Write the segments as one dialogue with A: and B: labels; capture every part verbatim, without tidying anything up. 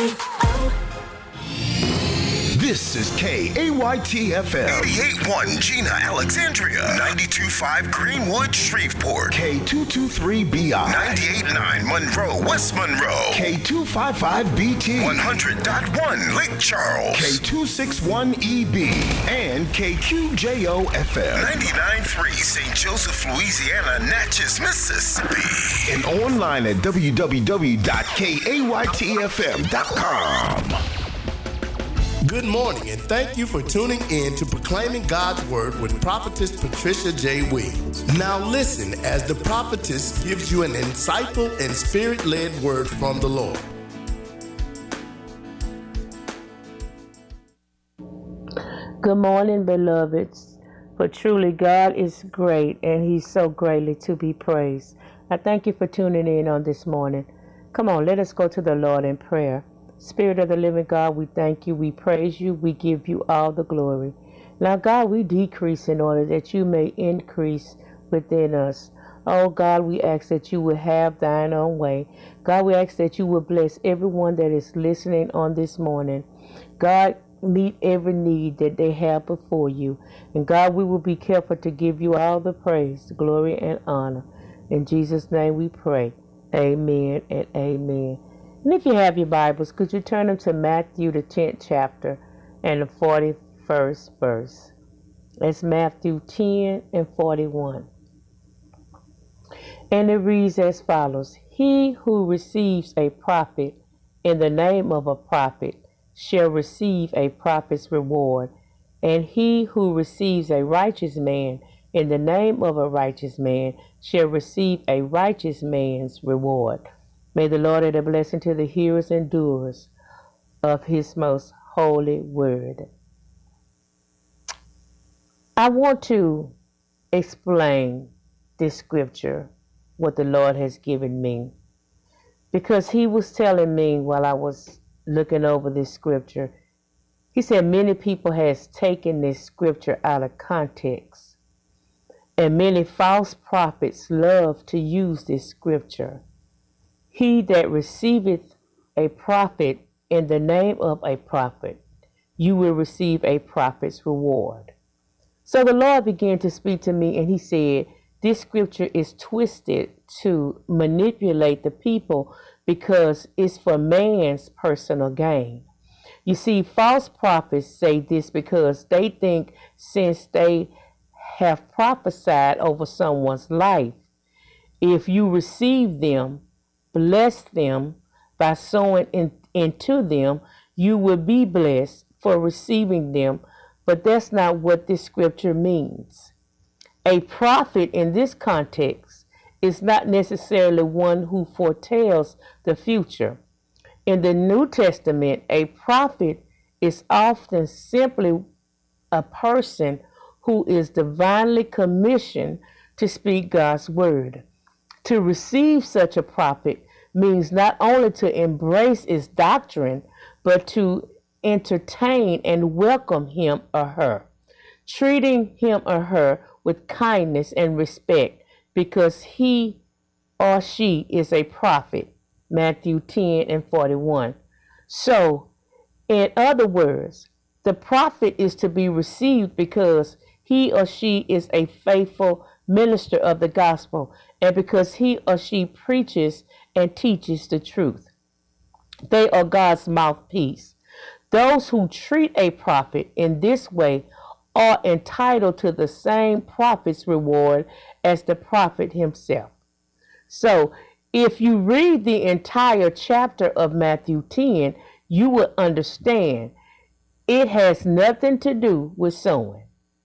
A: This is K A Y T F M. eighty-eight point one Gina, Alexandria. ninety-two point five Greenwood, Shreveport. K two two three B I. ninety-eight point nine Monroe, West Monroe. K two five five B T. one hundred point one Lake Charles. K two six one E B. And K Q J O F M. ninety-nine point three Saint Joseph, Louisiana, Natchez, Mississippi. And online at w w w dot k a y t f m dot com.
B: Good morning, and thank you for tuning in to Proclaiming God's Word with Prophetess Patricia J. Williams. Now listen as the prophetess gives you an insightful and spirit-led word from the Lord.
C: Good morning, beloveds, for truly God is great, and He's so greatly to be praised. I thank you for tuning in on this morning. Come on, let us go to the Lord in prayer. Spirit of the living God, we thank you, we praise you, we give you all the glory. Now, God, we decrease in order that you may increase within us. Oh, God, we ask that you would have thine own way. God, we ask that you would bless everyone that is listening on this morning. God, meet every need that they have before you. And God, we will be careful to give you all the praise, glory, and honor. In Jesus' name we pray. Amen and amen. And if you have your Bibles, could you turn them to Matthew, the tenth chapter, and the forty-first verse. That's Matthew ten and forty-one. And it reads as follows. He who receives a prophet in the name of a prophet shall receive a prophet's reward. And he who receives a righteous man in the name of a righteous man shall receive a righteous man's reward. May the Lord add a blessing to the hearers and doers of his most holy word. I want to explain this scripture, what the Lord has given me, because he was telling me while I was looking over this scripture, he said many people has taken this scripture out of context, and many false prophets love to use this scripture. He that receiveth a prophet in the name of a prophet, you will receive a prophet's reward. So the Lord began to speak to me, and he said, this scripture is twisted to manipulate the people because it's for man's personal gain. You see, false prophets say this because they think since they have prophesied over someone's life, if you receive them, bless them by sowing in, into them, you will be blessed for receiving them. But that's not what this scripture means. A prophet in this context is not necessarily one who foretells the future. In the New Testament, a prophet is often simply a person who is divinely commissioned to speak God's word. To receive such a prophet means not only to embrace its doctrine, but to entertain and welcome him or her, treating him or her with kindness and respect because he or she is a prophet. Matthew ten and forty-one. So, in other words, the prophet is to be received because he or she is a faithful minister of the gospel, and because he or she preaches and teaches the truth. They are God's mouthpiece. Those who treat a prophet in this way are entitled to the same prophet's reward as the prophet himself. So, if you read the entire chapter of Matthew ten, you will understand it has nothing to do with sowing.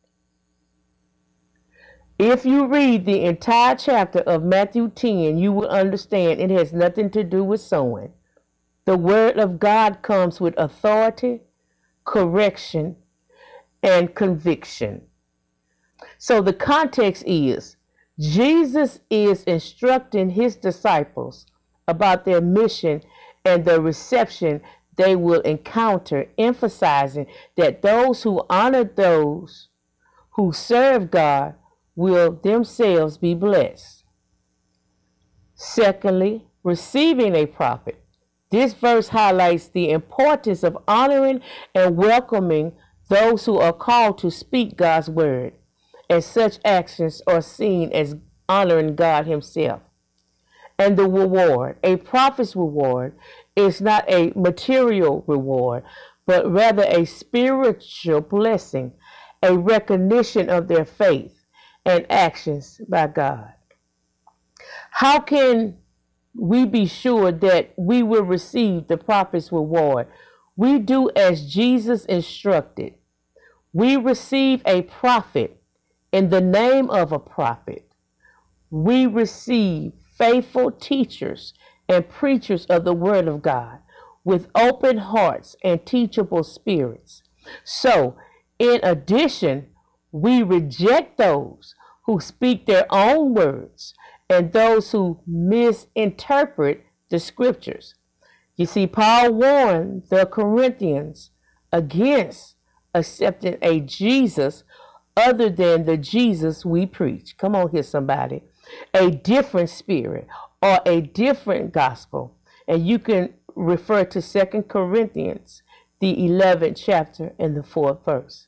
C: If you read the entire chapter of Matthew ten, you will understand it has nothing to do with sowing. The word of God comes with authority, correction, and conviction. So the context is, Jesus is instructing his disciples about their mission and the reception they will encounter, emphasizing that those who honor those who serve God will themselves be blessed. Secondly, receiving a prophet. This verse highlights the importance of honoring and welcoming those who are called to speak God's word, and such actions are seen as honoring God himself. And the reward, a prophet's reward, is not a material reward, but rather a spiritual blessing, a recognition of their faith and actions by God. How can we be sure that we will receive the prophet's reward? We do as Jesus instructed. We receive a prophet in the name of a prophet. We receive faithful teachers and preachers of the word of God with open hearts and teachable spirits. So, in addition, we reject those who speak their own words and those who misinterpret the scriptures. You see, Paul warned the Corinthians against accepting a Jesus other than the Jesus we preach. Come on here, somebody. A different spirit or a different gospel. And you can refer to Second Corinthians, the eleventh chapter and the fourth verse.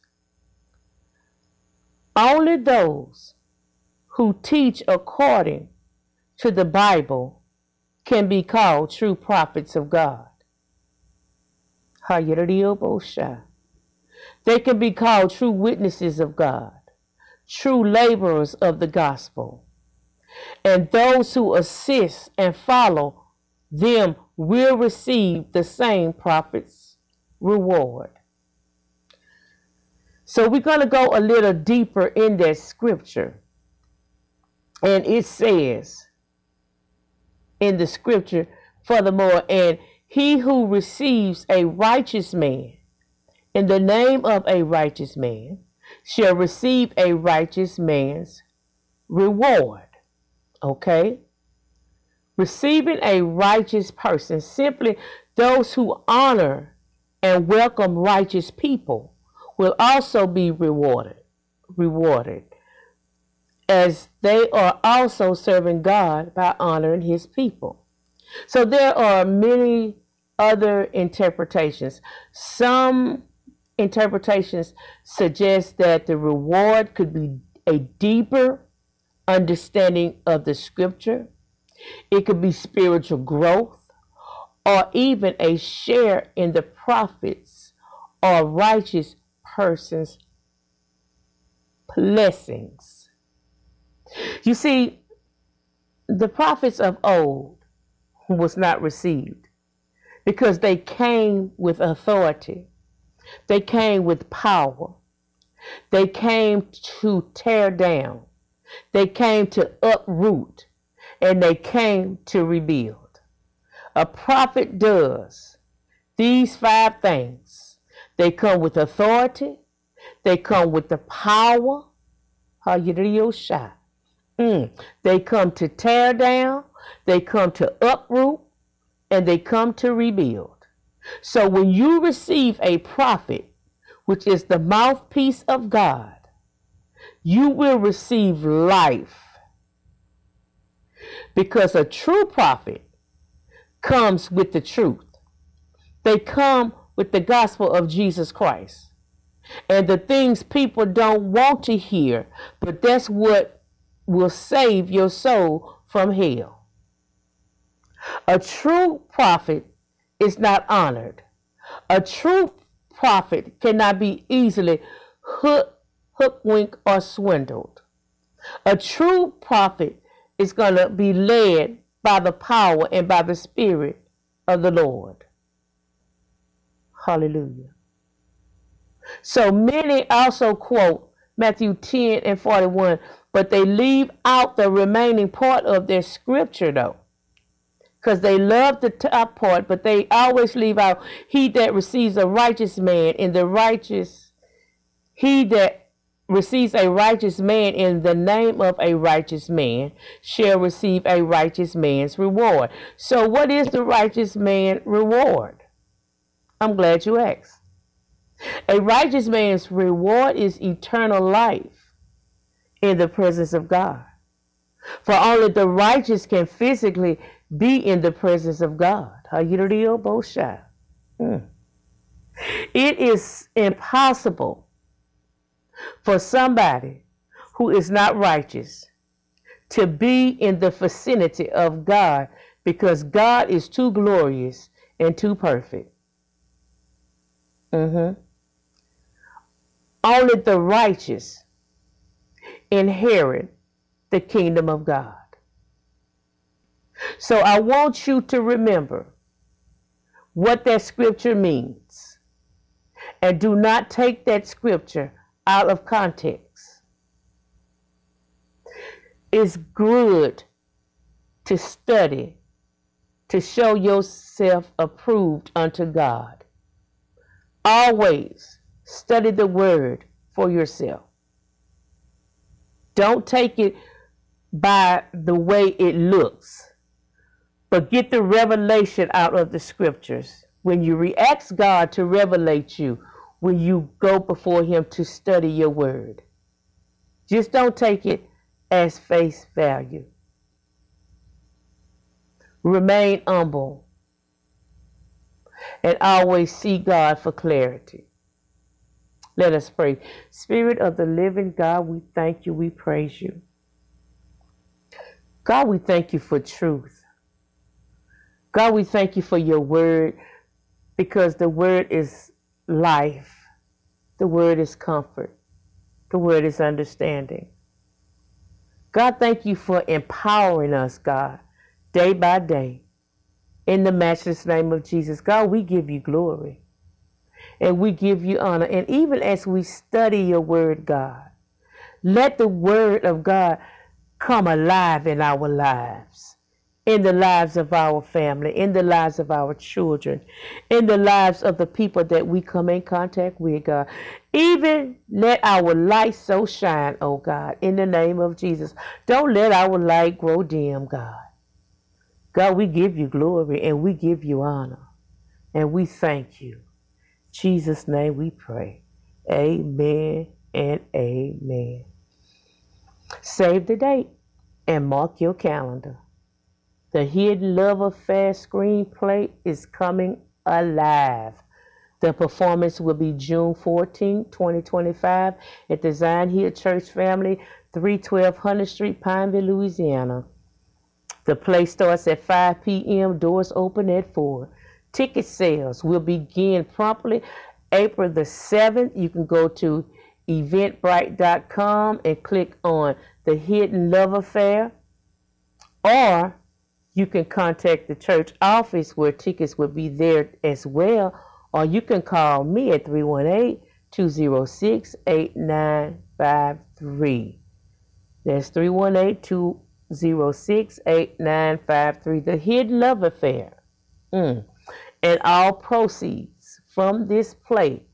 C: Only those who teach according to the Bible can be called true prophets of God. They can be called true witnesses of God, true laborers of the gospel. And those who assist and follow them will receive the same prophet's reward. So we're going to go a little deeper in that scripture. And it says in the scripture, furthermore, and he who receives a righteous man in the name of a righteous man shall receive a righteous man's reward. Okay? Receiving a righteous person, simply those who honor and welcome righteous people, will also be rewarded, rewarded, as they are also serving God by honoring his people. So there are many other interpretations. Some interpretations suggest that the reward could be a deeper understanding of the scripture. It could be spiritual growth, or even a share in the prophets or righteous person's blessings. You see, the prophets of old was not received because they came with authority. They came with power. They came to tear down. They came to uproot, and they came to rebuild. A prophet does these five things. They come with authority. They come with the power. Mm. They come to tear down. They come to uproot, and they come to rebuild. So when you receive a prophet, which is the mouthpiece of God, you will receive life. Because a true prophet comes with the truth. They come with the gospel of Jesus Christ. And the things people don't want to hear, but that's what will save your soul from hell. A true prophet is not honored. A true prophet cannot be easily hook, hoodwinked or swindled. A true prophet is going to be led by the power and by the Spirit of the Lord. Hallelujah. So many also quote Matthew ten and forty-one, but they leave out the remaining part of their scripture though. Because they love the top part, but they always leave out, he that receives a righteous man in the righteous, he that receives a righteous man in the name of a righteous man shall receive a righteous man's reward. So what is the righteous man reward? I'm glad you asked. A righteous man's reward is eternal life in the presence of God. For only the righteous can physically be in the presence of God. Mm. It is impossible for somebody who is not righteous to be in the vicinity of God, because God is too glorious and too perfect. Mm-hmm. Only the righteous inherit the kingdom of God. So I want you to remember what that scripture means, and do not take that scripture out of context. It's good to study, to show yourself approved unto God. Always study the word for yourself. Don't take it by the way it looks, but get the revelation out of the scriptures. When you re-ask God to revelate you, when you go before him to study your word, just don't take it as face value. Remain humble and always seek God for clarity. Let us pray. Spirit of the living God, we thank you, we praise you. God, we thank you for truth. God, we thank you for your word, because the word is life. The word is comfort. The word is understanding. God, thank you for empowering us, God, day by day. In the matchless name of Jesus, God, we give you glory and we give you honor. And even as we study your word, God, let the word of God come alive in our lives, in the lives of our family, in the lives of our children, in the lives of the people that we come in contact with, God. Even let our light so shine, oh God, in the name of Jesus. Don't let our light grow dim, God. God, we give you glory and we give you honor and we thank you. In Jesus' name we pray. Amen and amen. Save the date and mark your calendar. The Hidden Love Affair screenplay is coming alive. The performance will be June fourteenth, twenty twenty-five at the Zion Hill Church Family, three twelve Hunter Street, Pineville, Louisiana. The play starts at five p.m., doors open at four. Ticket sales will begin promptly April the seventh. You can go to eventbrite dot com and click on the Hidden Love Affair, or you can contact the church office where tickets will be there as well, or you can call me at three one eight, two zero six, eight nine five three. That's three one eight, two zero six, eight nine five three. The Hidden Love Affair. Mm. And all proceeds from this play